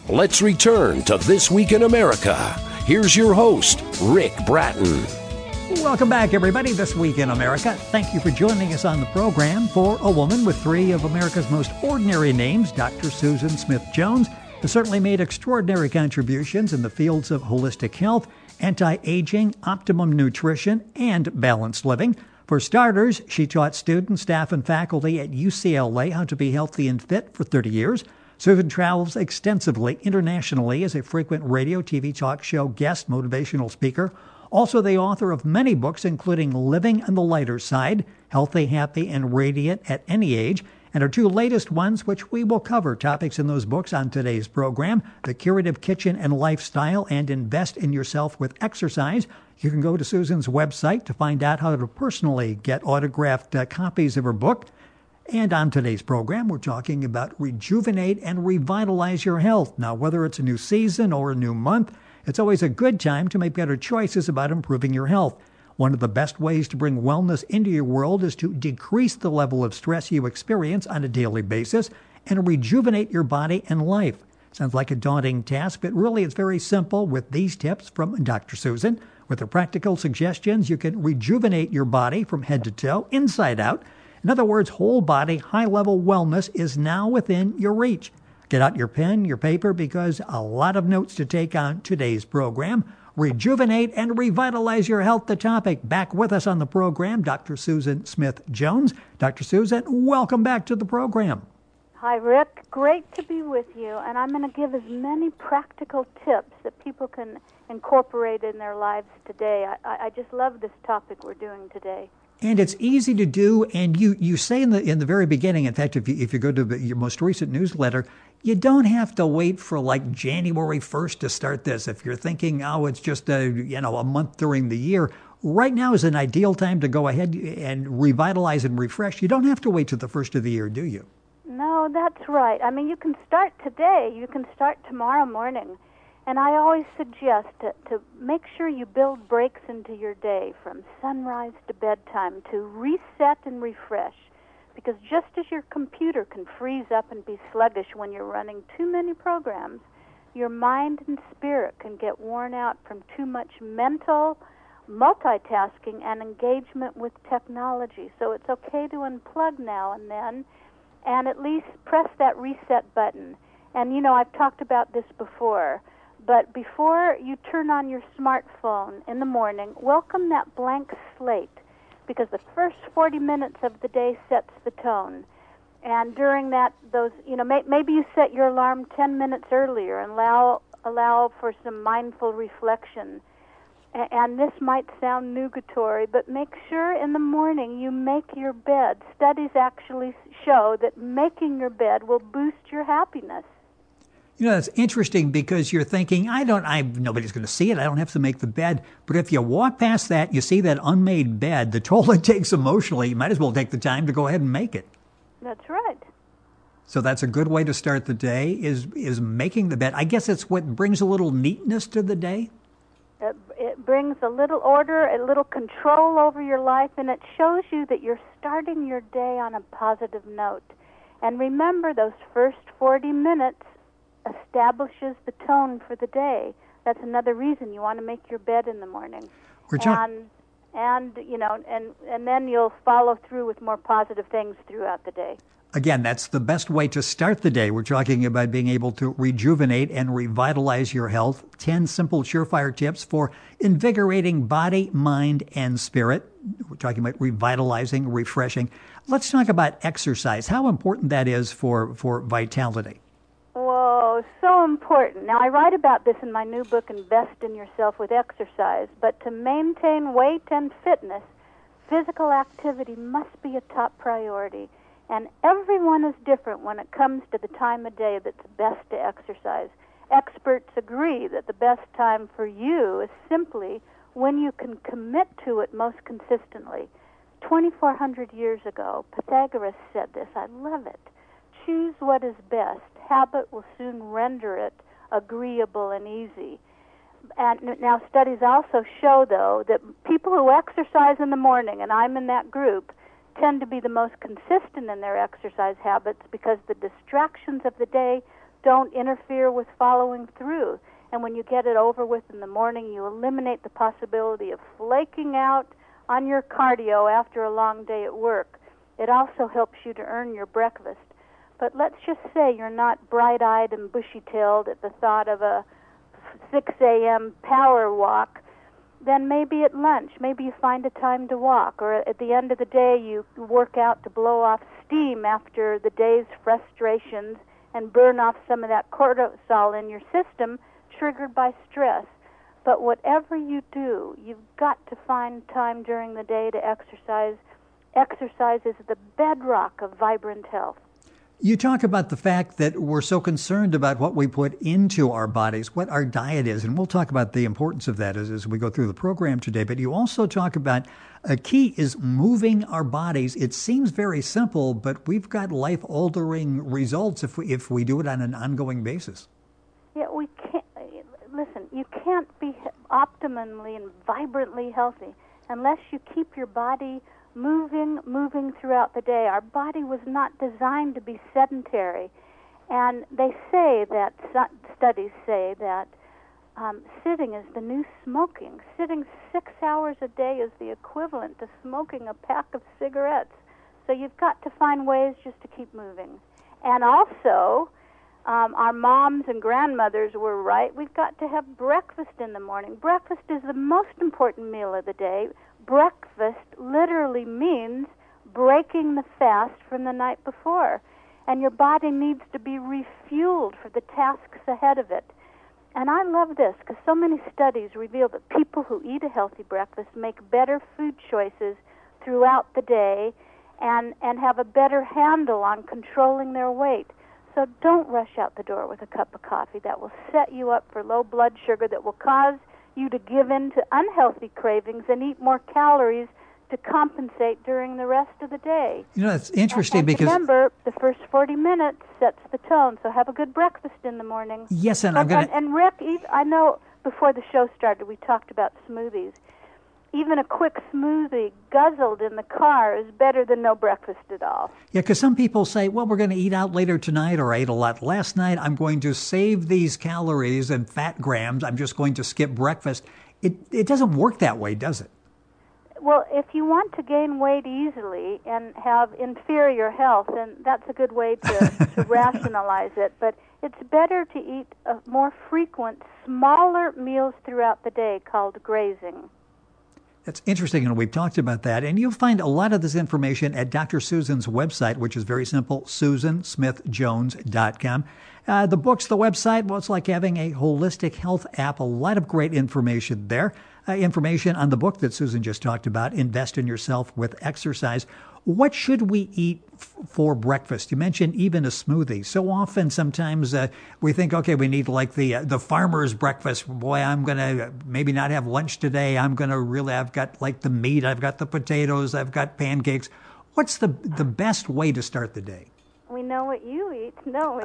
Let's return to This Week in America. Here's your host, Rick Bratton. Welcome back, everybody. This Week in America. Thank you for joining us on the program. For a woman with three of America's most ordinary names, Dr. Susan Smith Jones has certainly made extraordinary contributions in the fields of holistic health, anti-aging, optimum nutrition, and balanced living. For starters, she taught students, staff, and faculty at UCLA how to be healthy and fit for 30 years. Susan travels extensively internationally as a frequent radio, TV talk show guest, motivational speaker. Also the author of many books, including Living on the Lighter Side, Healthy, Happy, and Radiant at Any Age, and her two latest ones, which we will cover topics in those books on today's program, The Curative Kitchen and Lifestyle and Invest in Yourself with Exercise. You can go to Susan's website to find out how to personally get autographed copies of her book. And on today's program, we're talking about rejuvenate and revitalize your health. Now, whether it's a new season or a new month, it's always a good time to make better choices about improving your health. One of the best ways to bring wellness into your world is to decrease the level of stress you experience on a daily basis and rejuvenate your body and life. Sounds like a daunting task, but really it's very simple with these tips from Dr. Susan. With her practical suggestions, you can rejuvenate your body from head to toe, inside out. In other words, whole body, high-level wellness is now within your reach. Get out your pen, your paper, because a lot of notes to take on today's program. Rejuvenate and revitalize your health, the topic. Back with us on the program, Dr. Susan Smith Jones. Dr. Susan, welcome back to the program. Hi, Rick. Great to be with you. And I'm going to give as many practical tips that people can incorporate in their lives today. I just love this topic we're doing today. And it's easy to do, and you say in the very beginning, in fact, if you go to your most recent newsletter, you don't have to wait for like January 1st to start this. If you're thinking, oh, it's just a month during the year, right now is an ideal time to go ahead and revitalize and refresh. You don't have to wait till the first of the year, do you? No, that's right. I mean, you can start today. You can start tomorrow morning. And I always suggest to make sure you build breaks into your day from sunrise to bedtime to reset and refresh. Because just as your computer can freeze up and be sluggish when you're running too many programs, your mind and spirit can get worn out from too much mental multitasking and engagement with technology. So it's okay to unplug now and then and at least press that reset button. And, I've talked about this before. But before you turn on your smartphone in the morning, welcome that blank slate, because the first 40 minutes of the day sets the tone. And during that, maybe you set your alarm 10 minutes earlier and allow for some mindful reflection. And this might sound nugatory, but make sure in the morning you make your bed. Studies actually show that making your bed will boost your happiness. That's interesting because you're thinking, nobody's going to see it. I don't have to make the bed. But if you walk past that, you see that unmade bed, the toll it takes emotionally, you might as well take the time to go ahead and make it. That's right. So that's a good way to start the day is making the bed. I guess it's what brings a little neatness to the day. It brings a little order, a little control over your life, and it shows you that you're starting your day on a positive note. And remember, those first 40 minutes establishes the tone for the day. That's another reason you want to make your bed in the morning. And then you'll follow through with more positive things throughout the day. Again, that's the best way to start the day. We're talking about being able to rejuvenate and revitalize your health. 10 simple, surefire tips for invigorating body, mind, and spirit. We're talking about revitalizing, refreshing. Let's talk about exercise, how important that is for vitality. Whoa, so important. Now, I write about this in my new book, Invest in Yourself with Exercise, but to maintain weight and fitness, physical activity must be a top priority. And everyone is different when it comes to the time of day that's best to exercise. Experts agree that the best time for you is simply when you can commit to it most consistently. 2,400 years ago, Pythagoras said this. I love it. Choose what is best. Habit will soon render it agreeable and easy. And now studies also show, though, that people who exercise in the morning, and I'm in that group, tend to be the most consistent in their exercise habits because the distractions of the day don't interfere with following through. And when you get it over with in the morning, you eliminate the possibility of flaking out on your cardio after a long day at work. It also helps you to earn your breakfast. But let's just say you're not bright-eyed and bushy-tailed at the thought of a 6 a.m. power walk. Then maybe at lunch, maybe you find a time to walk, or at the end of the day you work out to blow off steam after the day's frustrations and burn off some of that cortisol in your system triggered by stress. But whatever you do, you've got to find time during the day to exercise. Exercise is the bedrock of vibrant health. You talk about the fact that we're so concerned about what we put into our bodies, what our diet is, and we'll talk about the importance of that as we go through the program today. But you also talk about a key is moving our bodies. It seems very simple, but we've got life-altering results if we do it on an ongoing basis. Yeah, we can't. Listen, you can't be optimally and vibrantly healthy unless you keep your body moving throughout the day. Our body was not designed to be sedentary. And they say that, studies say that sitting is the new smoking. Sitting 6 hours a day is the equivalent to smoking a pack of cigarettes. So you've got to find ways just to keep moving. And also, our moms and grandmothers were right. We've got to have breakfast in the morning. Breakfast is the most important meal of the day. Breakfast literally means breaking the fast from the night before. And your body needs to be refueled for the tasks ahead of it. And I love this because so many studies reveal that people who eat a healthy breakfast make better food choices throughout the day and have a better handle on controlling their weight. So don't rush out the door with a cup of coffee. That will set you up for low blood sugar, that will cause you to give in to unhealthy cravings and eat more calories to compensate during the rest of the day. You know, it's interesting and because... remember, the first 40 minutes sets the tone, so have a good breakfast in the morning. Yes, and I'm going to... And Rick, I know before the show started we talked about smoothies. Even a quick smoothie guzzled in the car is better than no breakfast at all. Yeah, because some people say, well, we're going to eat out later tonight, or I ate a lot last night. I'm going to save these calories and fat grams. I'm just going to skip breakfast. It doesn't work that way, does it? Well, if you want to gain weight easily and have inferior health, then that's a good way to rationalize it. But it's better to eat more frequent, smaller meals throughout the day called grazing. That's interesting, and we've talked about that. And you'll find a lot of this information at Dr. Susan's website, which is very simple, SusanSmithJones.com. The books, the website, well, it's like having a holistic health app. A lot of great information there. Information on the book that Susan just talked about, Invest in Yourself with Exercise. What should we eat for breakfast? You mentioned even a smoothie. So often, sometimes we think, okay, we need like the farmer's breakfast. Boy, I'm going to maybe not have lunch today. I've got like the meat, I've got the potatoes, I've got pancakes. What's the best way to start the day? We know what you eat, don't we?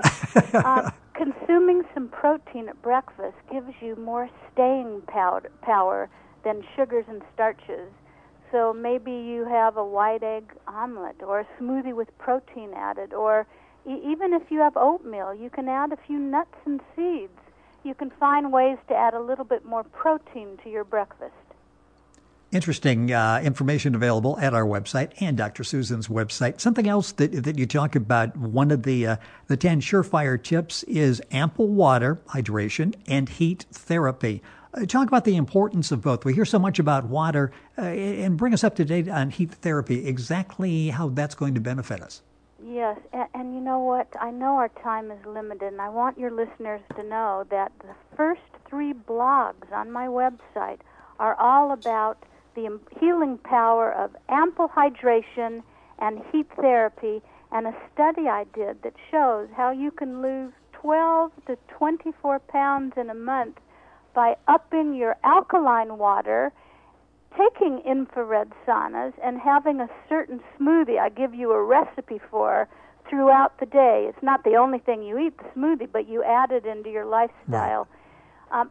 Consuming some protein at breakfast gives you more staying power than sugars and starches. So maybe you have a white egg omelet or a smoothie with protein added, or even if you have oatmeal, you can add a few nuts and seeds. You can find ways to add a little bit more protein to your breakfast. Interesting information available at our website and Dr. Susan's website. Something else that you talk about, one of the 10 surefire tips is ample water, hydration, and heat therapy. Talk about the importance of both. We hear so much about water, and bring us up to date on heat therapy, exactly how that's going to benefit us. Yes, and you know what? I know our time is limited, and I want your listeners to know that the first 3 blogs on my website are all about the healing power of ample hydration and heat therapy, and a study I did that shows how you can lose 12 to 24 pounds in a month by upping your alkaline water, taking infrared saunas, and having a certain smoothie I give you a recipe for throughout the day. It's not the only thing you eat, the smoothie, but you add it into your lifestyle. Right.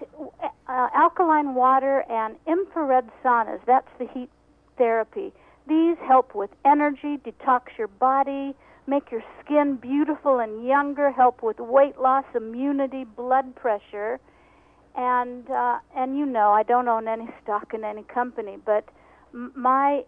Alkaline water and infrared saunas, that's the heat therapy. These help with energy, detox your body, make your skin beautiful and younger, help with weight loss, immunity, blood pressure. And you know, I don't own any stock in any company, but my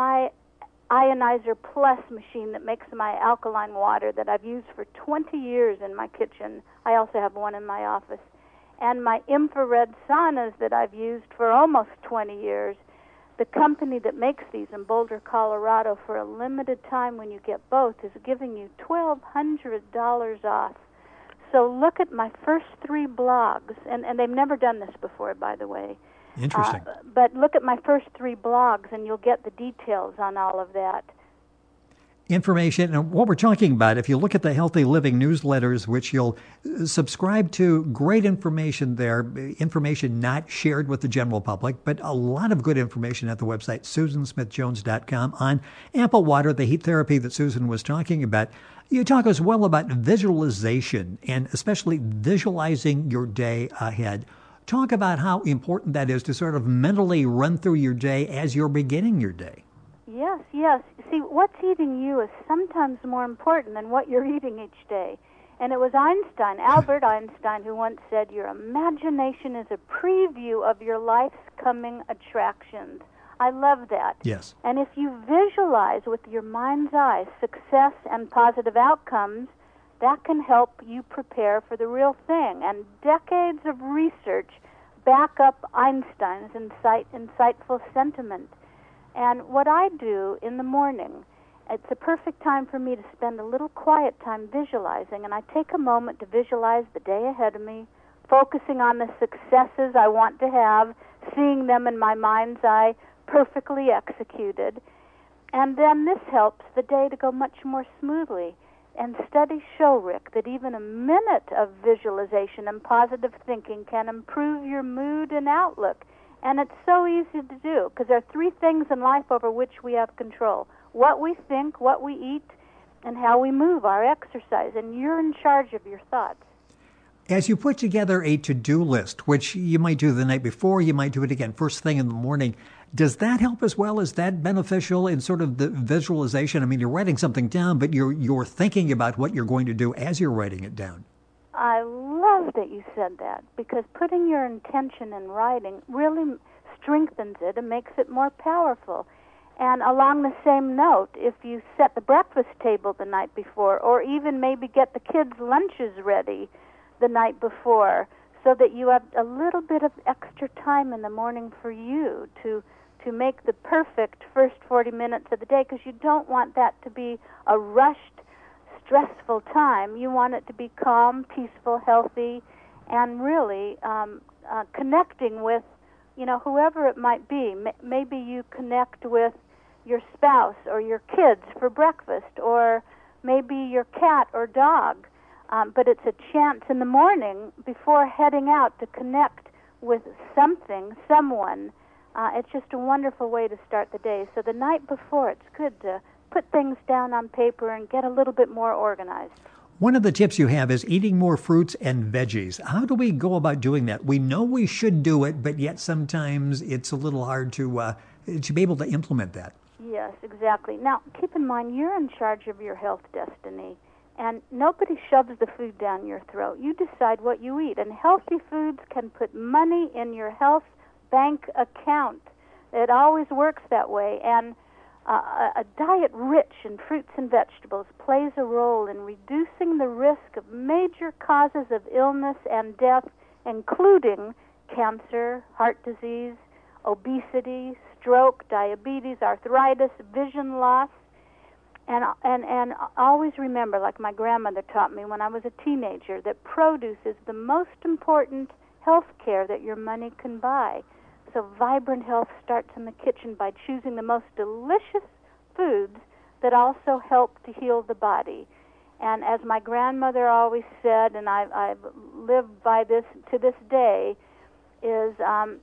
Ionizer Plus machine that makes my alkaline water that I've used for 20 years in my kitchen, I also have one in my office, and my infrared saunas that I've used for almost 20 years, the company that makes these in Boulder, Colorado, for a limited time when you get both, is giving you $1,200 off. So look at my first 3 blogs, and they've never done this before, by the way. Interesting. But look at my first 3 blogs, and you'll get the details on all of that. Information, and what we're talking about, if you look at the Healthy Living newsletters, which you'll subscribe to, great information there, information not shared with the general public, but a lot of good information at the website, SusanSmithJones.com, on ample water, the heat therapy that Susan was talking about. You talk as well about visualization, and especially visualizing your day ahead. Talk about how important that is to sort of mentally run through your day as you're beginning your day. Yes, yes. See, what's eating you is sometimes more important than what you're eating each day. And it was Einstein, Albert Einstein, who once said, your imagination is a preview of your life's coming attractions. I love that. Yes. And if you visualize with your mind's eye success and positive outcomes, that can help you prepare for the real thing. And decades of research back up Einstein's insightful sentiment. And what I do in the morning, it's a perfect time for me to spend a little quiet time visualizing, and I take a moment to visualize the day ahead of me, focusing on the successes I want to have, seeing them in my mind's eye, perfectly executed. And then this helps the day to go much more smoothly. And studies show, Rick, that even a minute of visualization and positive thinking can improve your mood and outlook. And it's so easy to do, because there are 3 things in life over which we have control: what we think, what we eat, and how we move, our exercise. And you're in charge of your thoughts. As you put together a to-do list, which you might do the night before, you might do it again first thing in the morning, does that help as well? Is that beneficial in sort of the visualization? I mean, you're writing something down, but you're thinking about what you're going to do as you're writing it down. I love that you said that, because putting your intention in writing really strengthens it and makes it more powerful. And along the same note, if you set the breakfast table the night before, or even maybe get the kids' lunches ready the night before, so that you have a little bit of extra time in the morning for you to make the perfect first 40 minutes of the day, because you don't want that to be a rushed, stressful time. You want it to be calm, peaceful, healthy, and really connecting with, whoever it might be. Maybe you connect with your spouse or your kids for breakfast, or maybe your cat or dog. But it's a chance in the morning before heading out to connect with someone. It's just a wonderful way to start the day. So the night before, it's good to put things down on paper and get a little bit more organized. One of the tips you have is eating more fruits and veggies. How do we go about doing that? We know we should do it, but yet sometimes it's a little hard to be able to implement that. Yes, exactly. Now, keep in mind, you're in charge of your health destiny. And nobody shoves the food down your throat. You decide what you eat. And healthy foods can put money in your health bank account. It always works that way. And a diet rich in fruits and vegetables plays a role in reducing the risk of major causes of illness and death, including cancer, heart disease, obesity, stroke, diabetes, arthritis, vision loss. And always remember, like my grandmother taught me when I was a teenager, that produce is the most important health care that your money can buy. So vibrant health starts in the kitchen by choosing the most delicious foods that also help to heal the body. And as my grandmother always said, and I've lived by this to this day, is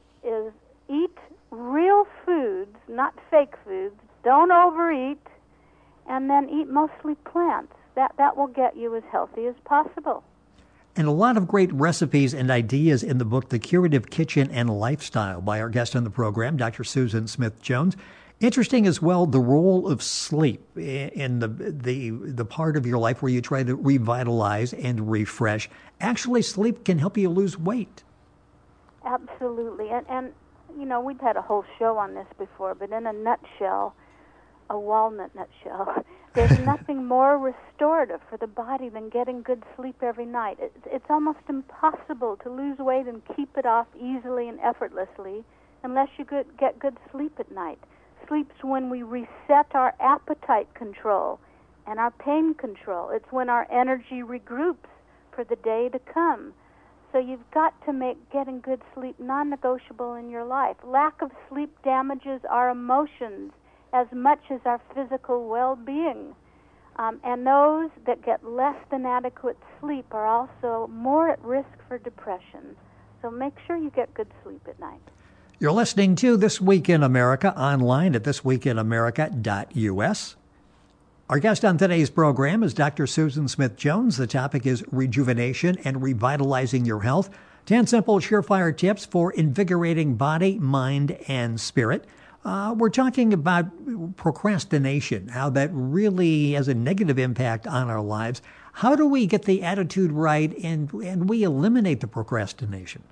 eat real foods, not fake foods. Don't overeat. And then eat mostly plants. That will get you as healthy as possible. And a lot of great recipes and ideas in the book, The Curative Kitchen and Lifestyle, by our guest on the program, Dr. Susan Smith Jones. Interesting as well, the role of sleep in the part of your life where you try to revitalize and refresh. Actually, sleep can help you lose weight. Absolutely. And you know, we've had a whole show on this before, but in a nutshell, a walnut nutshell, there's nothing more restorative for the body than getting good sleep every night. It's almost impossible to lose weight and keep it off easily and effortlessly unless you get good sleep at night. Sleep's when we reset our appetite control and our pain control. It's when our energy regroups for the day to come. So you've got to make getting good sleep non-negotiable in your life. Lack of sleep damages our emotions as much as our physical well-being. And those that get less than adequate sleep are also more at risk for depression. So make sure you get good sleep at night. You're listening to This Week in America online at thisweekinamerica.us. Our guest on today's program is Dr. Susan Smith Jones. The topic is rejuvenation and revitalizing your health. 10 simple, surefire tips for invigorating body, mind, and spirit. We're talking about procrastination, how that really has a negative impact on our lives. How do we get the attitude right and we eliminate the procrastination?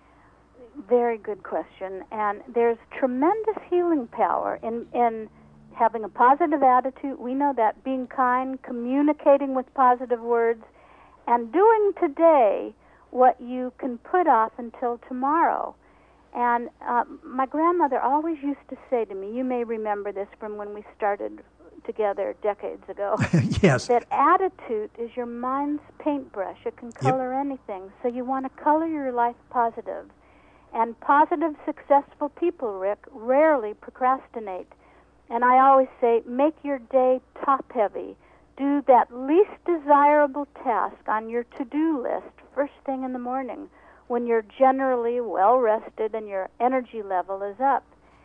Very good question. And there's tremendous healing power in having a positive attitude. We know that being kind, communicating with positive words, and doing today what you can put off until tomorrow. And my grandmother always used to say to me, you may remember this from when we started together decades ago, yes, that attitude is your mind's paintbrush. It can color anything. So you want to color your life positive. And positive, successful people, Rick, rarely procrastinate. And I always say, make your day top-heavy. Do that least desirable task on your to-do list first thing in the morning when you're generally well-rested and your energy level is up.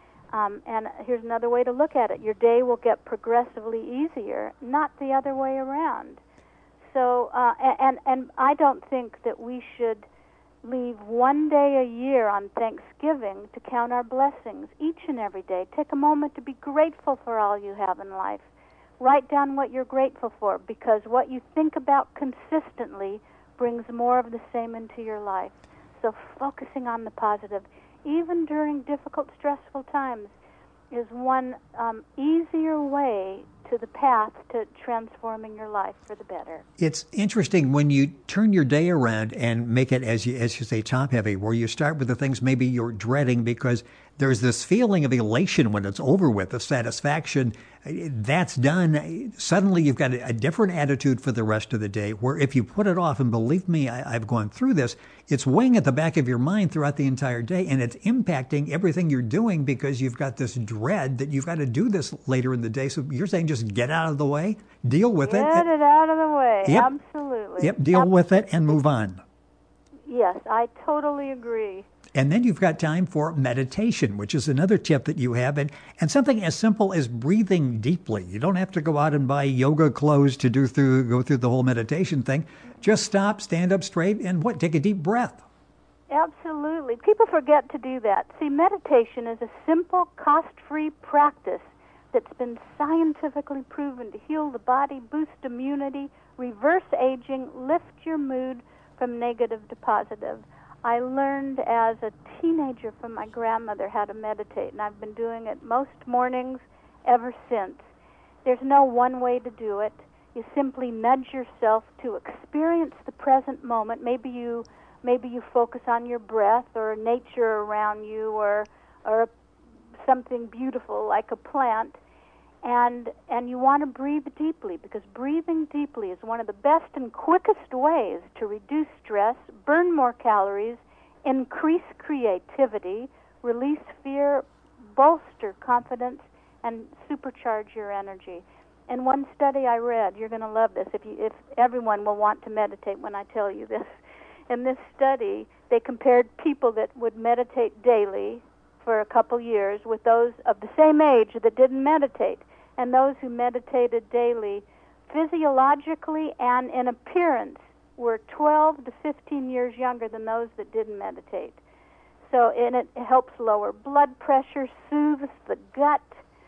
And here's another way to look at it. Your day will get progressively easier, not the other way around. So, and I don't think that we should leave one day a year on Thanksgiving to count our blessings each and every day. Take a moment to be grateful for all you have in life. Write down what you're grateful for, because what you think about consistently brings more of the same into your life. So focusing on the positive, even during difficult, stressful times, is one easier way to the path to transforming your life for the better. It's interesting when you turn your day around and make it, as you say, top-heavy, where you start with the things maybe you're dreading because there's this feeling of elation when it's over with, of satisfaction. That's done. Suddenly you've got a different attitude for the rest of the day, where if you put it off, and believe me, I've gone through this, it's weighing at the back of your mind throughout the entire day, and it's impacting everything you're doing because you've got this dread that you've got to do this later in the day. So you're saying just get out of the way, deal with it. Get it out of the way. Yep. Absolutely. Yep, deal with it and move on. Yes, I totally agree. And then you've got time for meditation, which is another tip that you have, and something as simple as breathing deeply. You don't have to go out and buy yoga clothes to go through the whole meditation thing. Just stop, stand up straight, and take a deep breath. Absolutely. People forget to do that. See, meditation is a simple, cost-free practice that's been scientifically proven to heal the body, boost immunity, reverse aging, lift your mood from negative to positive. I learned as a teenager from my grandmother how to meditate, and I've been doing it most mornings ever since. There's no one way to do it. You simply nudge yourself to experience the present moment. Maybe you focus on your breath or nature around you or something beautiful like a plant. And you want to breathe deeply, because breathing deeply is one of the best and quickest ways to reduce stress, burn more calories, increase creativity, release fear, bolster confidence, and supercharge your energy. In one study I read, you're going to love this, if everyone will want to meditate when I tell you this. In this study, they compared people that would meditate daily for a couple years with those of the same age that didn't meditate. And those who meditated daily, physiologically and in appearance, were 12 to 15 years younger than those that didn't meditate. So, and it helps lower blood pressure, soothes the gut,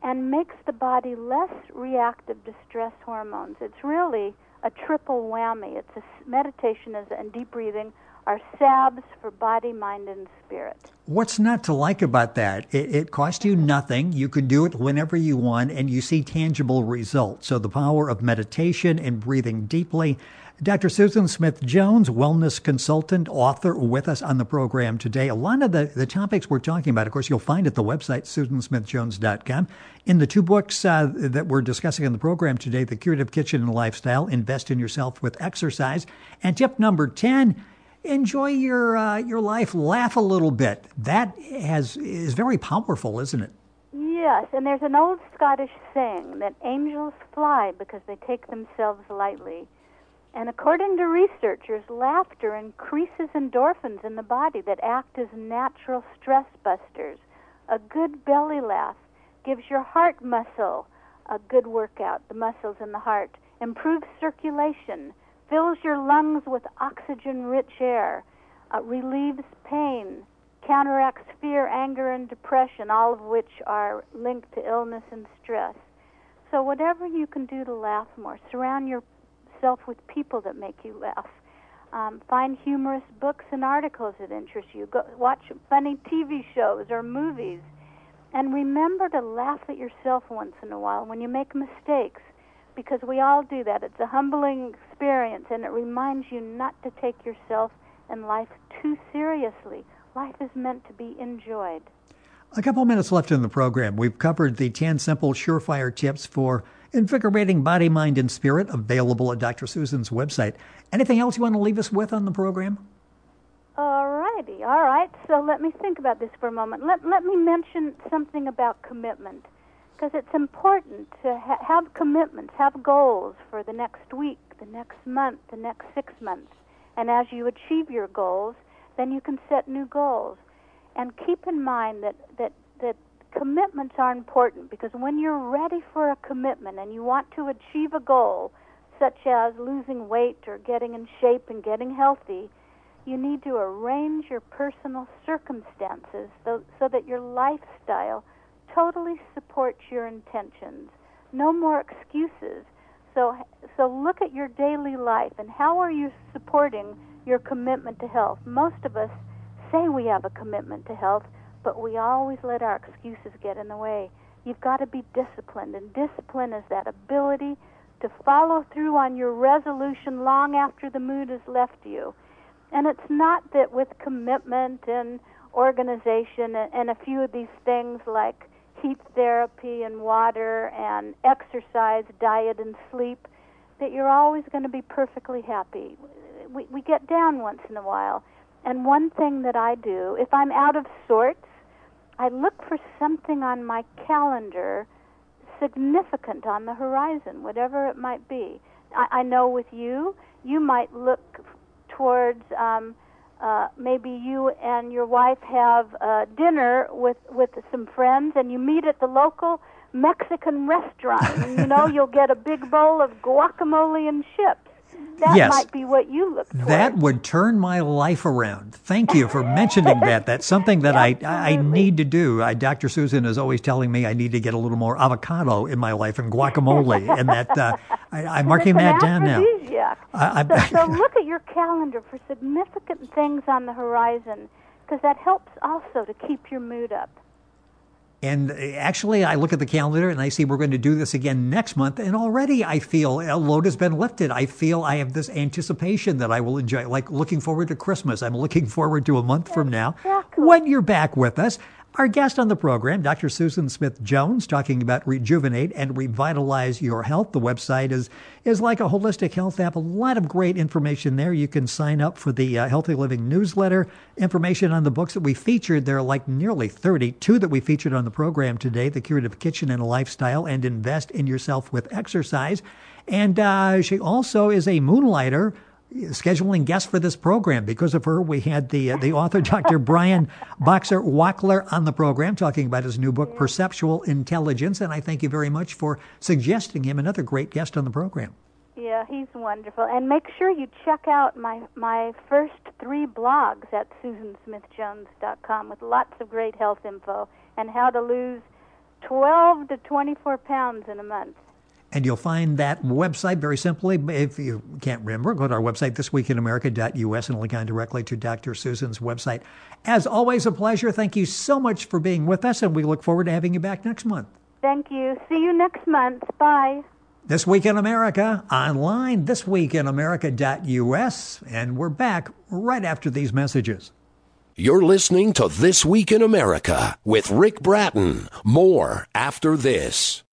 and makes the body less reactive to stress hormones. It's really a triple whammy. It's meditation and deep breathing are salves for body, mind, and spirit. What's not to like about that? It costs you nothing. You can do it whenever you want, and you see tangible results. So the power of meditation and breathing deeply. Dr. Susan Smith Jones, wellness consultant, author, with us on the program today. A lot of the topics we're talking about, of course, you'll find at the website, SusanSmithJones.com. In the two books that we're discussing on the program today, The Curative Kitchen and Lifestyle, Invest in Yourself with Exercise. And tip number 10, enjoy your life, laugh a little bit. That is very powerful, isn't it? Yes, and there's an old Scottish saying that angels fly because they take themselves lightly. And according to researchers, laughter increases endorphins in the body that act as natural stress busters. A good belly laugh gives your heart muscle a good workout, the muscles in the heart, improves circulation, fills your lungs with oxygen-rich air, relieves pain, counteracts fear, anger, and depression, all of which are linked to illness and stress. So whatever you can do to laugh more, surround yourself with people that make you laugh. Find humorous books and articles that interest you. Go watch funny TV shows or movies. And remember to laugh at yourself once in a while when you make mistakes, because we all do that. It's a humbling experience, and it reminds you not to take yourself and life too seriously. Life is meant to be enjoyed. A couple minutes left in the program. We've covered the 10 simple, surefire tips for invigorating body, mind, and spirit, available at Dr. Susan's website. Anything else you want to leave us with on the program? All righty. All right. So let me think about this for a moment. Let me mention something about commitment, because it's important to have commitments, have goals for the next week, the next month, the next 6 months. And as you achieve your goals, then you can set new goals. And keep in mind that commitments are important, because when you're ready for a commitment and you want to achieve a goal, such as losing weight or getting in shape and getting healthy, you need to arrange your personal circumstances so that your lifestyle totally supports your intentions. No more excuses. So look at your daily life and how are you supporting your commitment to health. Most of us say we have a commitment to health, but we always let our excuses get in the way. You've got to be disciplined, and discipline is that ability to follow through on your resolution long after the mood has left you. And it's not that with commitment and organization and a few of these things like heat therapy and water and exercise, diet, and sleep, that you're always going to be perfectly happy. We get down once in a while. And one thing that I do, if I'm out of sorts, I look for something on my calendar significant on the horizon, whatever it might be. I know with you might look towards maybe you and your wife have dinner with some friends, and you meet at the local Mexican restaurant. And, you'll get a big bowl of guacamole and chips. That might be what you look for. That would turn my life around. Thank you for mentioning that. That's something that I need to do. Dr. Susan is always telling me I need to get a little more avocado in my life and guacamole, and that I'm marking that down now. So look at your calendar for significant things on the horizon, because that helps also to keep your mood up. And actually, I look at the calendar and I see we're going to do this again next month. And already I feel a load has been lifted. I feel I have this anticipation that I will enjoy, like looking forward to Christmas. I'm looking forward to a month from now. Exactly. When you're back with us, our guest on the program, Dr. Susan Smith Jones, talking about Rejuvenate and Revitalize Your Health. The website is like a holistic health app. A lot of great information there. You can sign up for the Healthy Living newsletter. Information on the books that we featured. There are like nearly 32 that we featured on the program today. The Curative Kitchen and Lifestyle, and Invest in Yourself with Exercise. And she also is a moonlighter, scheduling guests for this program. Because of her, we had the author, Dr. Brian Boxer Wackler, on the program talking about his new book, Perceptual Intelligence. And I thank you very much for suggesting him, another great guest on the program. Yeah, he's wonderful. And make sure you check out my first 3 blogs at SusanSmithJones.com with lots of great health info and how to lose 12 to 24 pounds in a month. And you'll find that website very simply. If you can't remember, go to our website, thisweekinamerica.us, and it'll go directly to Dr. Susan's website. As always, a pleasure. Thank you so much for being with us, and we look forward to having you back next month. Thank you. See you next month. Bye. This Week in America, online, thisweekinamerica.us, and we're back right after these messages. You're listening to This Week in America with Rick Bratton. More after this.